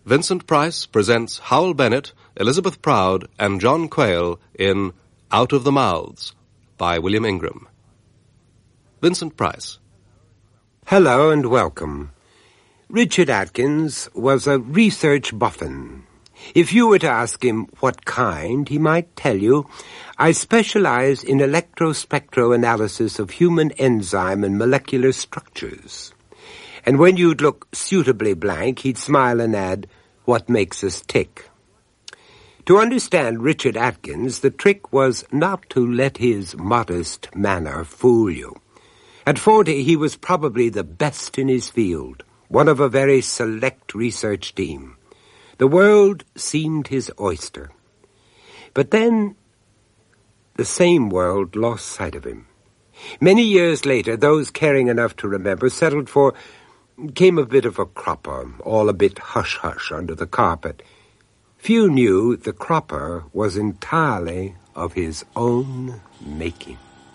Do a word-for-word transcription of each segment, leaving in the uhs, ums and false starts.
Vincent Price presents Howell Bennett, Elizabeth Proud, and John Quayle in Out of the Mouths by William Ingram. Vincent Price. Hello and welcome. Richard Atkins was a research boffin. If you were to ask him what kind, he might tell you, I specialize in electrospectroanalysis of human enzyme and molecular structures. And when you'd look suitably blank, he'd smile and add, what makes us tick? To understand Richard Atkins, the trick was not to let his modest manner fool you. At forty, he was probably the best in his field, one of a very select research team. The world seemed his oyster. But then, the same world lost sight of him. Many years later, those caring enough to remember settled for came a bit of a cropper, all a bit hush-hush under the carpet. Few knew the cropper was entirely of his own making.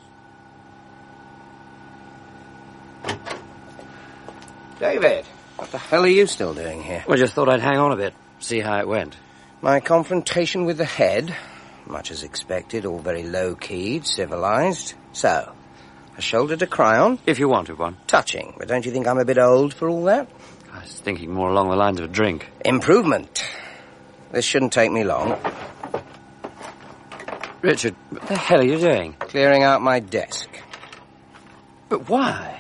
David, what the hell are you still doing here? Well, just thought I'd hang on a bit, see how it went. My confrontation with the head, much as expected, all very low-keyed, civilized. So, a shoulder to cry on? If you wanted one. Touching, but don't you think I'm a bit old for all that? I was thinking more along the lines of a drink. Improvement. This shouldn't take me long. Richard, what the hell are you doing? Clearing out my desk. But why?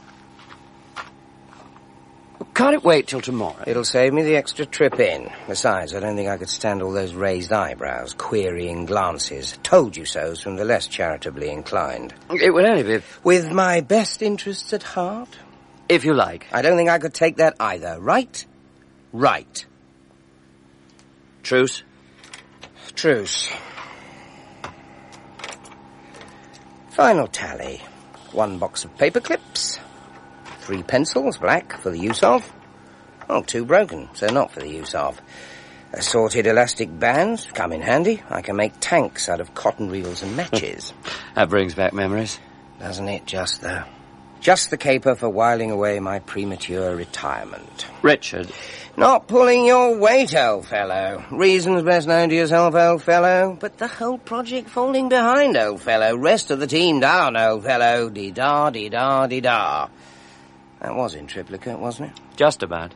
Can't it wait till tomorrow? It'll save me the extra trip in. Besides, I don't think I could stand all those raised eyebrows, querying glances, told you so's from the less charitably inclined. It would only be if... With my best interests at heart? If you like. I don't think I could take that either. Right? Right. Truce? Truce. Final tally. One box of paper clips. Three pencils, black, for the use of. Oh, two broken, so not for the use of. Assorted elastic bands, come in handy. I can make tanks out of cotton reels and matches. That brings back memories. Doesn't it, just though? Just the caper for whiling away my premature retirement. Richard. Not pulling your weight, old fellow. Reasons best known to yourself, old fellow. But the whole project falling behind, old fellow. Rest of the team down, old fellow. Dee-da, dee-da, dee-da. That was in triplicate, wasn't it? Just about.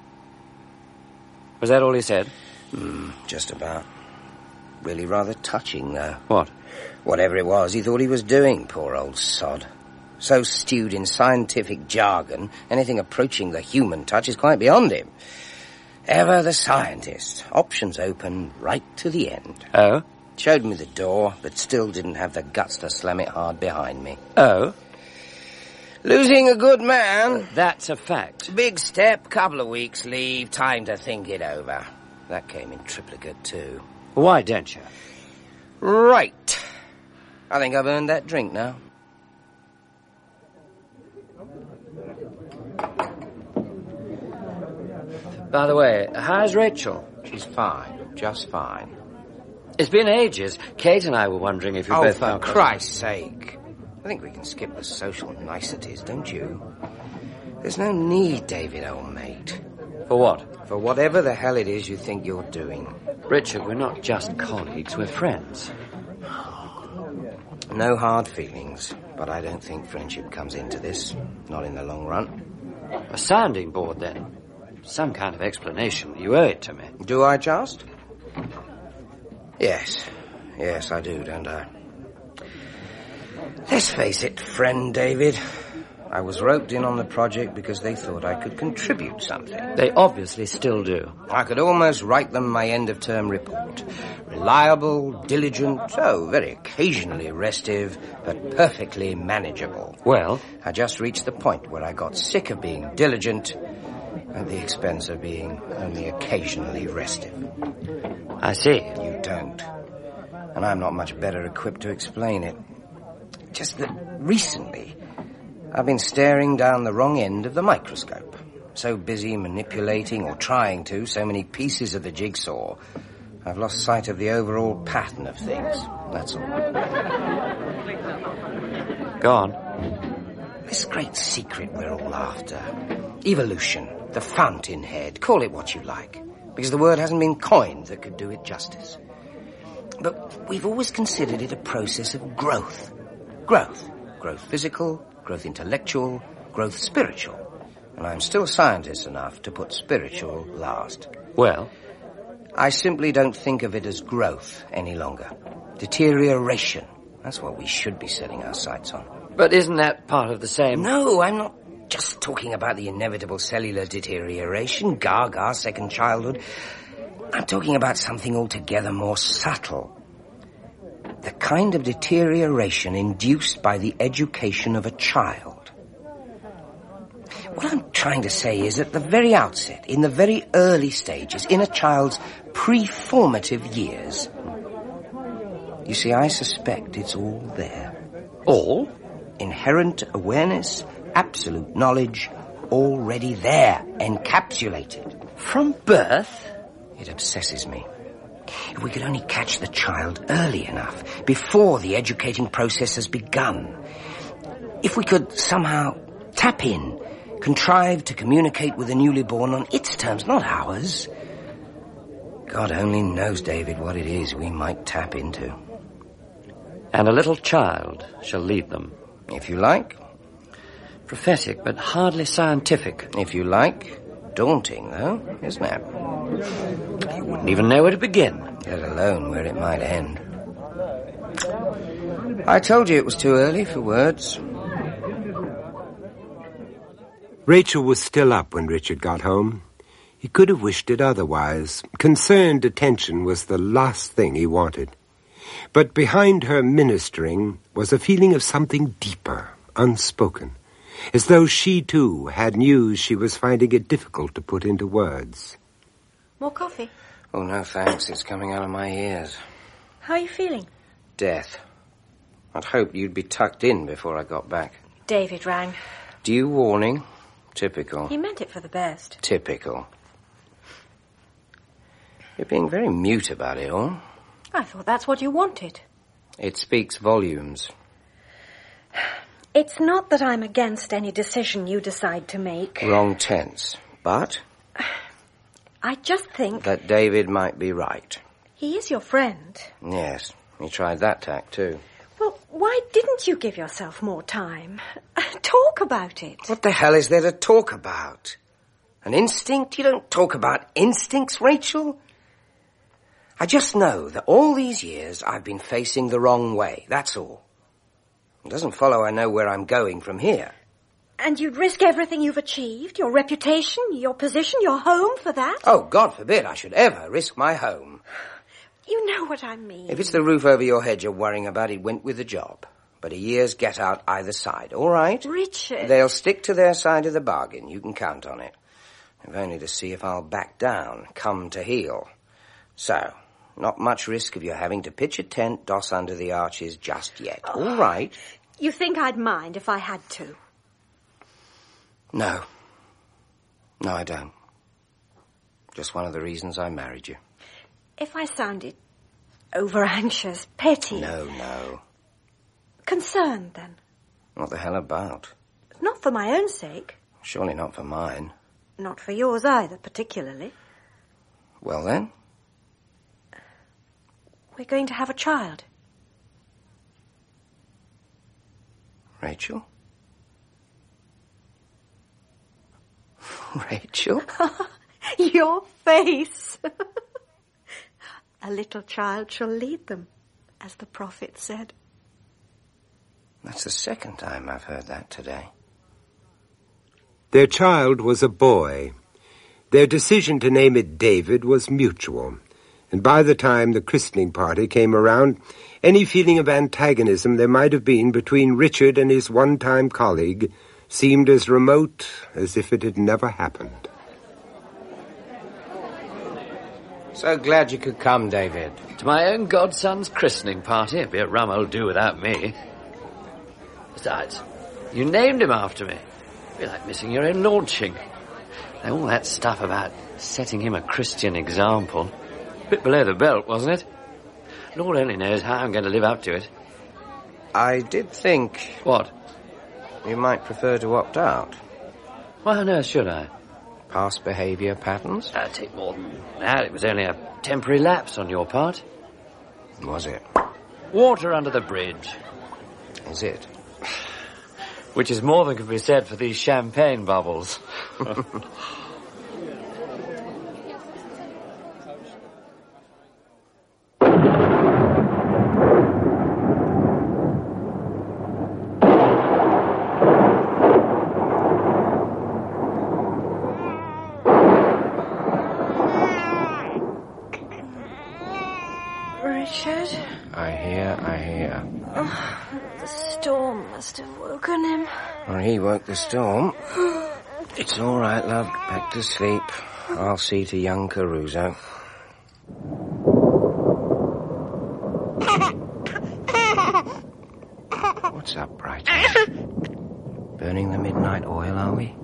Was that all he said? Hmm, just about. Really rather touching, though. What? Whatever it was, he thought he was doing, poor old sod. So stewed in scientific jargon, anything approaching the human touch is quite beyond him. Ever the scientist. Options open right to the end. Oh? Showed me the door, but still didn't have the guts to slam it hard behind me. Oh? Losing a good man. That's a fact. Big step, couple of weeks leave, time to think it over. That came in triplicate too. Why don't you? Right. I think I've earned that drink now. By the way, how's Rachel? She's fine, just fine. It's been ages. Kate and I were wondering if you oh, both... Oh, for Christ's sake. I think we can skip the social niceties, don't you? There's no need, David, old mate. For what? For whatever the hell it is you think you're doing. Richard, we're not just colleagues, we're friends. No hard feelings, but I don't think friendship comes into this. Not in the long run. A sounding board, then. Some kind of explanation. You owe it to me. Do I just? Yes. Yes, I do, don't I? Let's face it, friend David. I was roped in on the project because they thought I could contribute something. They obviously still do. I could almost write them my end-of-term report. Reliable, diligent, oh, very occasionally restive, but perfectly manageable. Well? I just reached the point where I got sick of being diligent at the expense of being only occasionally restive. I see. You don't. And I'm not much better equipped to explain it. Just that recently, I've been staring down the wrong end of the microscope. So busy manipulating, or trying to, so many pieces of the jigsaw, I've lost sight of the overall pattern of things. That's all. Go on. This great secret we're all after. Evolution, the fountainhead, call it what you like. because the word hasn't been coined that could do it justice. But we've always considered it a process of growth. Growth. Growth physical, growth intellectual, growth spiritual. And I'm still scientist enough to put spiritual last. Well? I simply don't think of it as growth any longer. Deterioration. That's what we should be setting our sights on. But isn't that part of the same... No, I'm not just talking about the inevitable cellular deterioration, gaga, second childhood. I'm talking about something altogether more subtle. The kind of deterioration induced by the education of a child. What I'm trying to say is at the very outset, in the very early stages, in a child's pre-formative years, you see, I suspect it's all there. All? Inherent awareness, absolute knowledge, already there, encapsulated. From birth? It obsesses me. If we could only catch the child early enough, before the educating process has begun. If we could somehow tap in, contrive to communicate with the newly born on its terms, not ours. God only knows, David, what it is we might tap into. And a little child shall lead them. If you like. Prophetic, but hardly scientific. If you like. Daunting, though, isn't it? You wouldn't even know where to begin. Let alone where it might end. I told you it was too early for words. Rachel was still up when Richard got home. He could have wished it otherwise. Concerned attention was the last thing he wanted. But behind her ministering was a feeling of something deeper, unspoken, as though she, too, had news she was finding it difficult to put into words. More coffee? Oh, no, thanks. It's coming out of my ears. How are you feeling? Death. I'd hoped you'd be tucked in before I got back. David rang. Due warning. Typical. He meant it for the best. Typical. You're being very mute about it all. I thought that's what you wanted. It speaks volumes. It's not that I'm against any decision you decide to make. Wrong tense. But? I just think... that David might be right. He is your friend. Yes, he tried that tack too. Well, why didn't you give yourself more time? Talk about it. What the hell is there to talk about? An instinct? You don't talk about instincts, Rachel. I just know that all these years I've been facing the wrong way, that's all. It doesn't follow I know where I'm going from here. And you'd risk everything you've achieved, your reputation, your position, your home for that? Oh, God forbid I should ever risk my home. You know what I mean. If it's the roof over your head you're worrying about, it went with the job. But a year's get out either side, all right? Richard. They'll stick to their side of the bargain, you can count on it. If only to see if I'll back down, come to heel. So, not much risk of you having to pitch a tent, doss under the arches just yet. Oh. All right. You think I'd mind if I had to? No. No, I don't. Just one of the reasons I married you. If I sounded over-anxious, petty... No, no. Concerned, then? What the hell about? Not for my own sake. Surely not for mine. Not for yours either, particularly. Well, then? We're going to have a child. Rachel? Rachel? Your face. A little child shall lead them, as the prophet said. That's the second time I've heard that today. Their child was a boy. Their decision to name it David was mutual, and by the time the christening party came around, any feeling of antagonism there might have been between Richard and his one-time colleague seemed as remote as if it had never happened. So glad you could come, David. To my own godson's christening party. It'd be a rum old do without me. Besides, you named him after me. It'd be like missing your own launching. Now, all that stuff about setting him a Christian example. A bit below the belt, wasn't it? Lord only knows how I'm going to live up to it. I did think... What? You might prefer to opt out. Why on earth should I? Past behaviour patterns? That'd take more than that. It was only a temporary lapse on your part. Was it? Water under the bridge. Is it? Which is more than can be said for these champagne bubbles. Richard? I hear, I hear. Oh, the storm must have woken him. Well, he woke the storm. It's all right, love. Back to sleep. I'll see to young Caruso. What's up, Brighton? Burning the midnight oil, are we?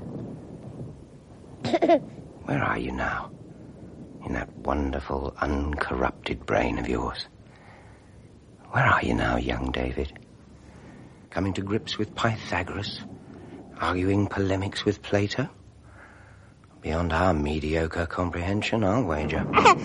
Where are you now? In that wonderful, uncorrupted brain of yours. Where are you now, young David? Coming to grips with Pythagoras? Arguing polemics with Plato? Beyond our mediocre comprehension, I'll wager.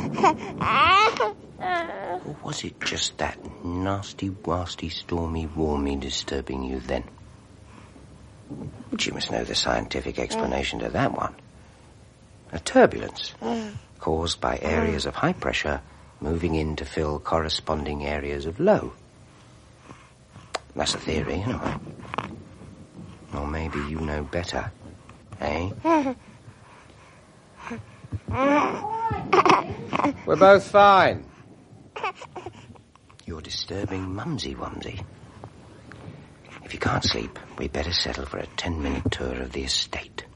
Or was it just that nasty, wasty, stormy, warmy disturbing you then? But you must know the scientific explanation to that one. A turbulence caused by areas of high pressure moving in to fill corresponding areas of low. That's a theory, anyway. Or maybe you know better, eh? We're both fine. You're disturbing Mumsy-Wumsy. If you can't sleep, we'd better settle for a ten-minute tour of the estate.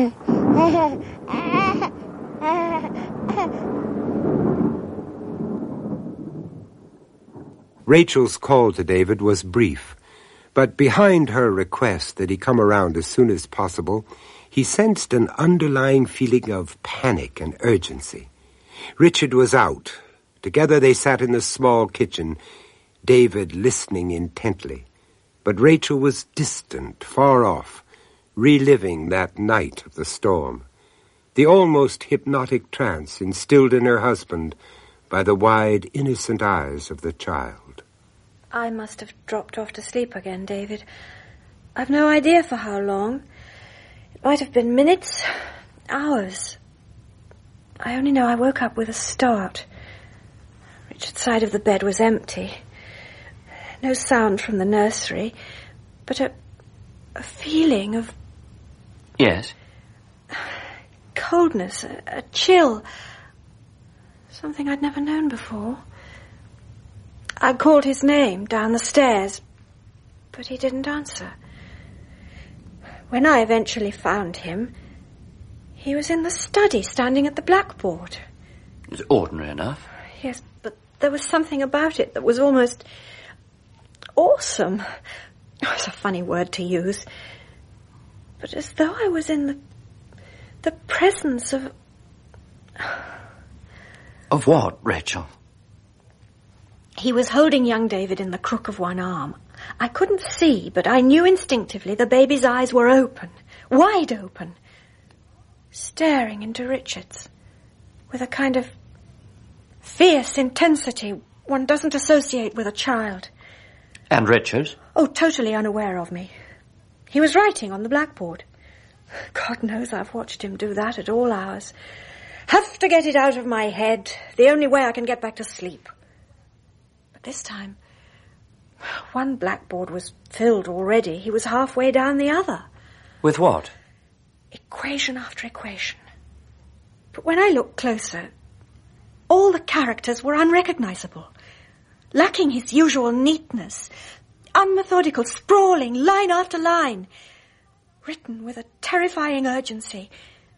Rachel's call to David was brief, but behind her request that he come around as soon as possible, he sensed an underlying feeling of panic and urgency. Richard was out. Together they sat in the small kitchen, David listening intently. But Rachel was distant, far off, reliving that night of the storm, the almost hypnotic trance instilled in her husband by the wide, innocent eyes of the child. I must have dropped off to sleep again, David. I've no idea for how long. It might have been minutes, hours. I only know I woke up with a start. Richard's side of the bed was empty. No sound from the nursery, but a, a feeling of... Yes? Coldness, a, a chill. Something I'd never known before. I called his name down the stairs, but he didn't answer. When I eventually found him, he was in the study, standing at the blackboard. It was ordinary enough. Yes, but there was something about it that was almost awesome. Oh, it's a funny word to use. But as though I was in the the presence of... Of what, Rachel? He was holding young David in the crook of one arm. I couldn't see, but I knew instinctively the baby's eyes were open, wide open, staring into Richard's with a kind of fierce intensity one doesn't associate with a child. And Richard? Oh, totally unaware of me. He was writing on the blackboard. God knows I've watched him do that at all hours. Have to get it out of my head, the only way I can get back to sleep. But this time, one blackboard was filled already. He was halfway down the other. With what? Equation after equation. But when I looked closer, all the characters were unrecognizable, lacking his usual neatness, unmethodical, sprawling, line after line, written with a terrifying urgency.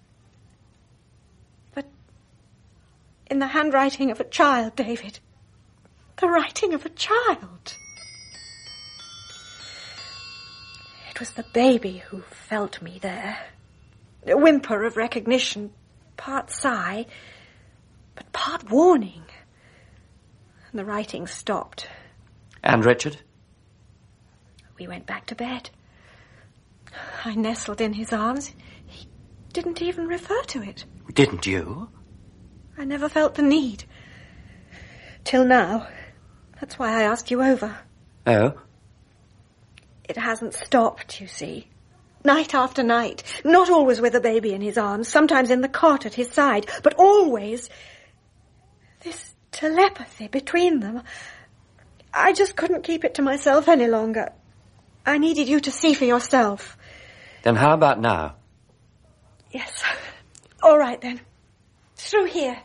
But in the handwriting of a child, David. The writing of a child. It was the baby who felt me there. A whimper of recognition, part sigh, but part warning. And the writing stopped. And Richard? We went back to bed. I nestled in his arms. He didn't even refer to it. Didn't you? I never felt the need. Till now. That's why I asked you over. Oh? It hasn't stopped, you see. Night after night. Not always with a baby in his arms, sometimes in the cot at his side, but always this telepathy between them. I just couldn't keep it to myself any longer. I needed you to see for yourself. Then how about now? Yes. All right, then. Through here.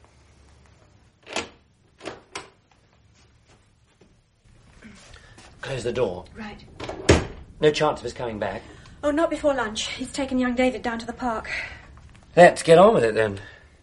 Close the door. Right. No chance of his coming back? Oh, not before lunch. He's taken young David down to the park. Let's get on with it, then.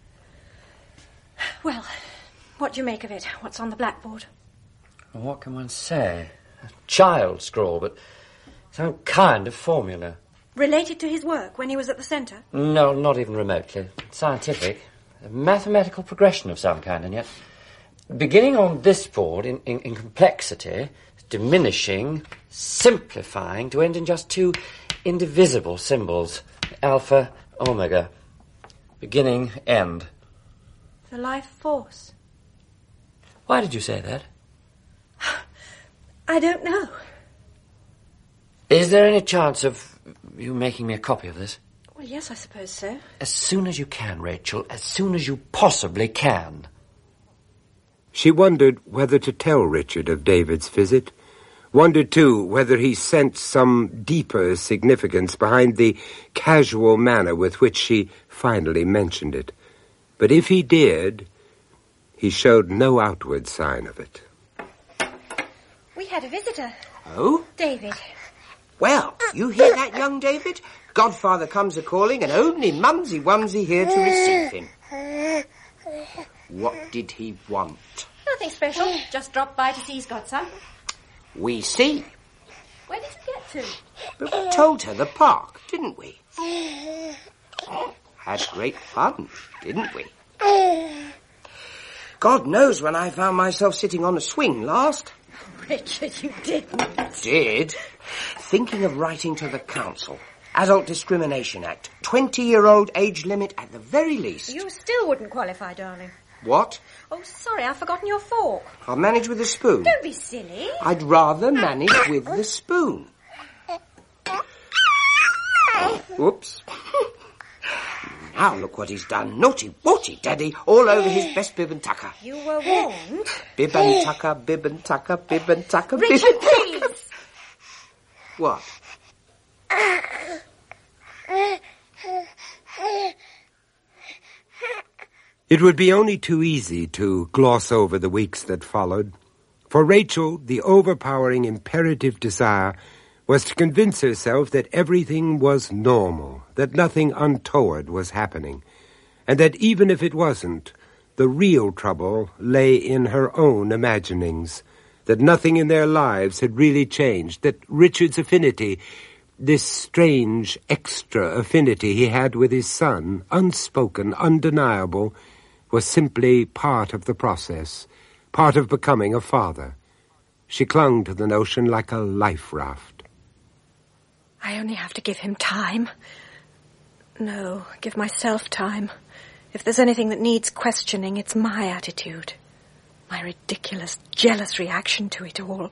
Well, what do you make of it? What's on the blackboard? What can one say? A child scrawl, but some kind of formula. Related to his work when he was at the centre? No, not even remotely. Scientific. A mathematical progression of some kind, and yet beginning on this board in, in, in complexity, diminishing, simplifying to end in just two indivisible symbols. Alpha, omega. Beginning, end. The life force. Why did you say that? I don't know. Is there any chance of you making me a copy of this? Well, yes, I suppose so. As soon as you can, Rachel. As soon as you possibly can. She wondered whether to tell Richard of David's visit. Wondered, too, whether he sensed some deeper significance behind the casual manner with which she finally mentioned it. But if he did, he showed no outward sign of it. We had a visitor. Oh? David. Well, you hear that, young David? Godfather comes a-calling and only Mumsy-Wumsy here to receive him. What did he want? Nothing special. Just dropped by to see his godson. We see. Where did you get to? But we told her the park, didn't we? Had great fun, didn't we? God knows when I found myself sitting on a swing last. Richard, you didn't. Did? Thinking of writing to the council. Adult Discrimination Act. Twenty-year-old age limit at the very least. You still wouldn't qualify, darling. What? Oh, sorry, I've forgotten your fork. I'll manage with a spoon. Don't be silly. I'd rather manage with the spoon. Whoops. Now look what he's done. Naughty, naughty, Daddy, all over his best bib and tucker. You were warned. Bib and tucker, bib and tucker, bib and tucker, bib Richard, and tucker. please. What? It would be only too easy to gloss over the weeks that followed. For Rachel, the overpowering imperative desire was to convince herself that everything was normal, that nothing untoward was happening, and that even if it wasn't, the real trouble lay in her own imaginings, that nothing in their lives had really changed, that Richard's affinity, this strange extra affinity he had with his son, unspoken, undeniable, was simply part of the process, part of becoming a father. She clung to the notion like a life raft. I only have to give him time. No, give myself time. If there's anything that needs questioning, it's my attitude. My ridiculous, jealous reaction to it all.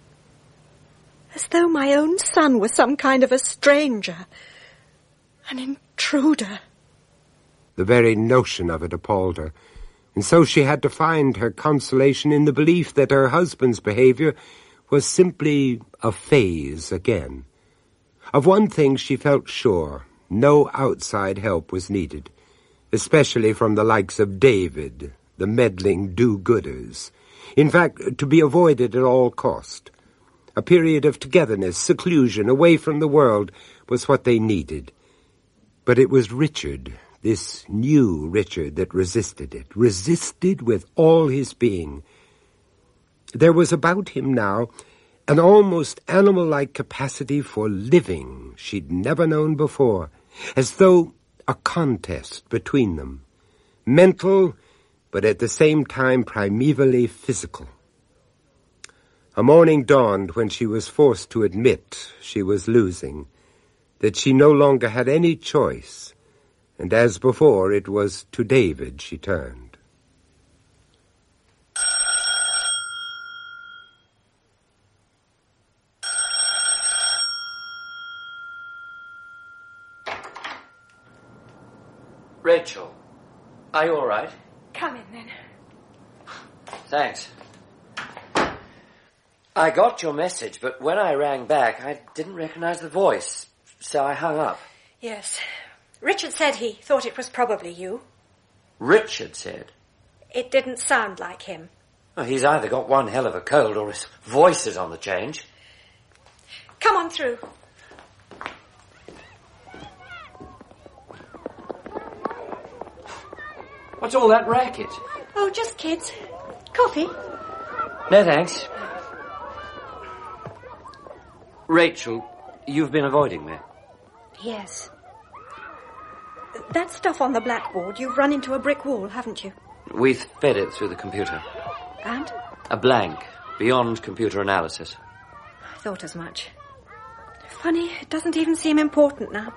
As though my own son was some kind of a stranger. An intruder. The very notion of it appalled her, and so she had to find her consolation in the belief that her husband's behavior was simply a phase again. Of one thing she felt sure, no outside help was needed, especially from the likes of David, the meddling do-gooders. In fact, to be avoided at all cost. A period of togetherness, seclusion, away from the world, was what they needed. But it was Richard, this new Richard, that resisted it, resisted with all his being. There was about him now an almost animal-like capacity for living she'd never known before, as though a contest between them. Mental, but at the same time primevally physical. A morning dawned when she was forced to admit she was losing, that she no longer had any choice, And as before, it was to David she turned. Rachel, are you all right? Come in, then. Thanks. I got your message, but when I rang back, I didn't recognize the voice, so I hung up. Yes. Richard said he thought it was probably you. Richard said? It didn't sound like him. Well, he's either got one hell of a cold or his voice is on the change. Come on through. What's all that racket? Oh, just kids. Coffee? No, thanks. Rachel, you've been avoiding me. Yes. That stuff on the blackboard, you've run into a brick wall, haven't you? We've fed it through the computer. And? A blank, beyond computer analysis. I thought as much. Funny, it doesn't even seem important now.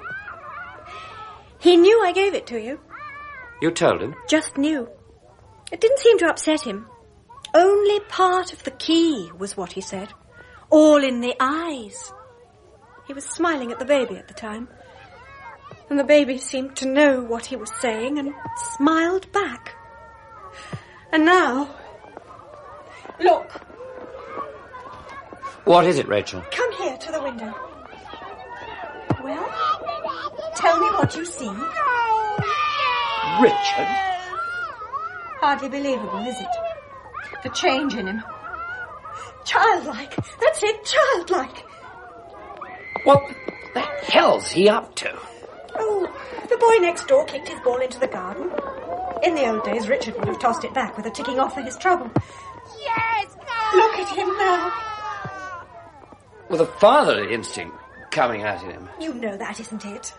He knew I gave it to you. You told him? Just knew. It didn't seem to upset him. Only part of the key was what he said. All in the eyes. He was smiling at the baby at the time. And the baby seemed to know what he was saying and smiled back. And now... Look. What is it, Rachel? Come here to the window. Well, tell me what you see. Richard? Hardly believable, is it? The change in him. Childlike. That's it, childlike. What the hell's he up to? Oh, the boy next door kicked his ball into the garden. In the old days, Richard would have tossed it back with a ticking off for his trouble. Yes, no! Look at him now. With a fatherly instinct coming out in him. You know that, isn't it?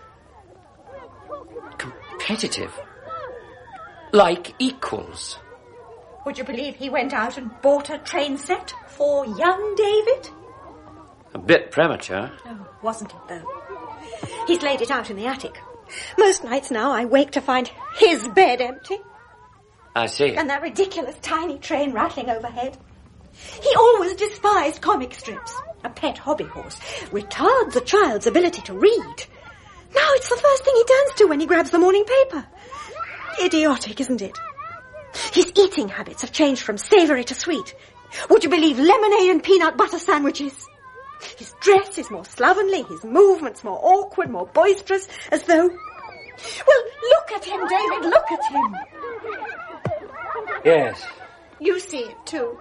Competitive. Like equals. Would you believe he went out and bought a train set for young David? A bit premature. Oh, wasn't it, though? He's laid it out in the attic. Most nights now I wake to find his bed empty. I see. And that ridiculous tiny train rattling overhead. He always despised comic strips. A pet hobby horse retards a child's ability to read. Now it's the first thing he turns to when he grabs the morning paper. Idiotic, isn't it? His eating habits have changed from savoury to sweet. Would you believe lemonade and peanut butter sandwiches? His dress is more slovenly, his movements more awkward, more boisterous, as though... Well, look at him, David, look at him. Yes. You see it too.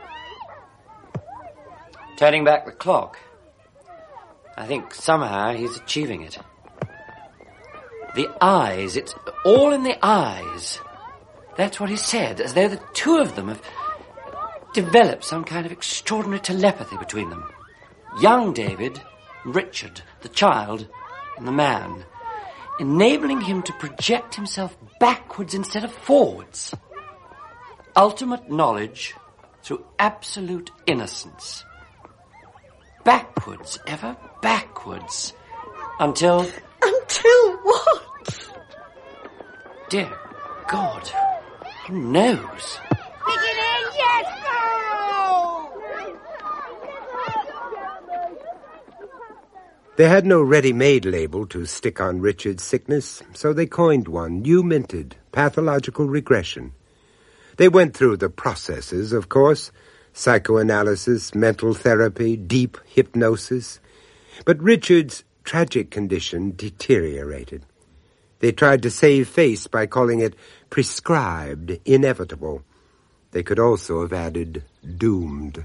Turning back the clock. I think somehow he's achieving it. The eyes, it's all in the eyes. That's what he said, as though the two of them have developed some kind of extraordinary telepathy between them. Young David, Richard, the child, and the man, enabling him to project himself backwards instead of forwards. Ultimate knowledge through absolute innocence. Backwards, ever backwards, until... Until what? Dear God, who knows? Beginning, yes, no! They had no ready-made label to stick on Richard's sickness, so they coined one, new minted, pathological regression. They went through the processes, of course, psychoanalysis, mental therapy, deep hypnosis. But Richard's tragic condition deteriorated. They tried to save face by calling it prescribed, inevitable. They could also have added doomed.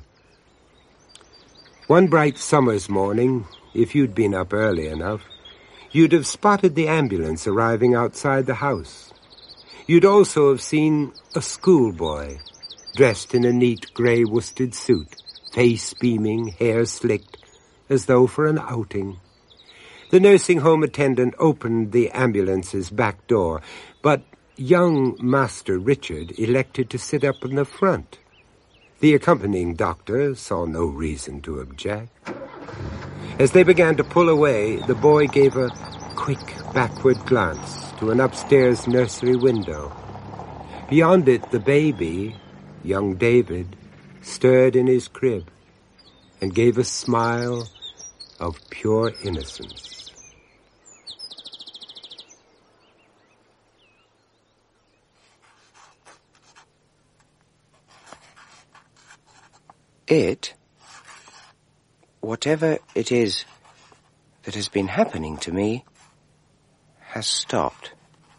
One bright summer's morning, if you'd been up early enough, you'd have spotted the ambulance arriving outside the house. You'd also have seen a schoolboy, dressed in a neat grey worsted suit, face beaming, hair slicked, as though for an outing. The nursing home attendant opened the ambulance's back door, but young Master Richard elected to sit up in the front. The accompanying doctor saw no reason to object. As they began to pull away, the boy gave a quick backward glance to an upstairs nursery window. Beyond it, the baby, young David, stirred in his crib and gave a smile of pure innocence. It, whatever it is that has been happening to me, has stopped.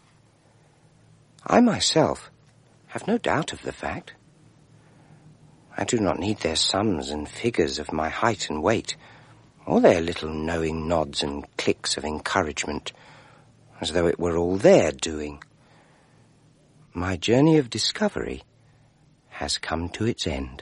I myself have no doubt of the fact. I do not need their sums and figures of my height and weight, or their little knowing nods and clicks of encouragement, as though it were all their doing. My journey of discovery has come to its end.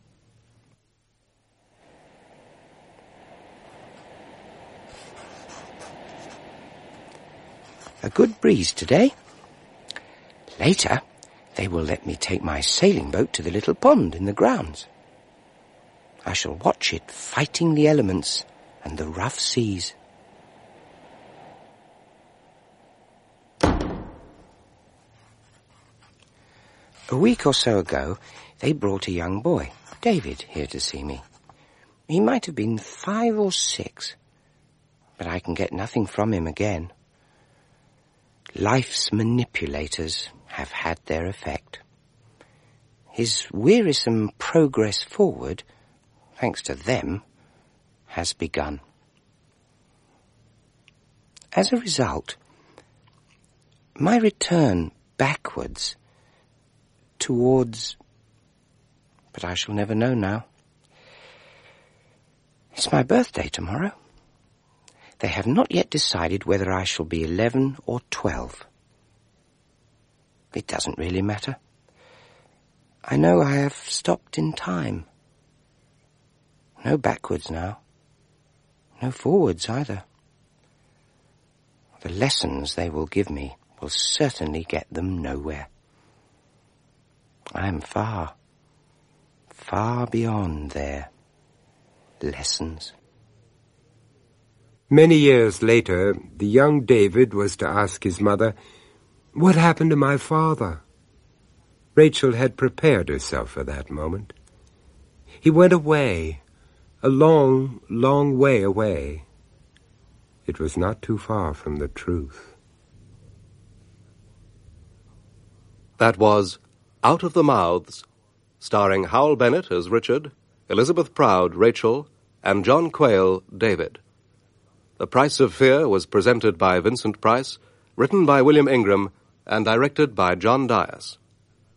A good breeze today. Later, they will let me take my sailing boat to the little pond in the grounds. I shall watch it fighting the elements and the rough seas. A week or so ago, they brought a young boy, David, here to see me. He might have been five or six, but I can get nothing from him again. Life's manipulators have had their effect. His wearisome progress forward, thanks to them, has begun. As a result, my return backwards towards... but I shall never know now. It's my birthday tomorrow. They have not yet decided whether I shall be eleven or twelve. It doesn't really matter. I know I have stopped in time. No backwards now. No forwards either. The lessons they will give me will certainly get them nowhere. I am far, far beyond their lessons. Many years later, the young David was to ask his mother, "What happened to my father?" Rachel had prepared herself for that moment. He went away, a long, long way away. It was not too far from the truth. That was Out of the Mouths, starring Howell Bennett as Richard, Elizabeth Proud, Rachel, and John Quayle, David. The Price of Fear was presented by Vincent Price, written by William Ingram, and directed by John Dias.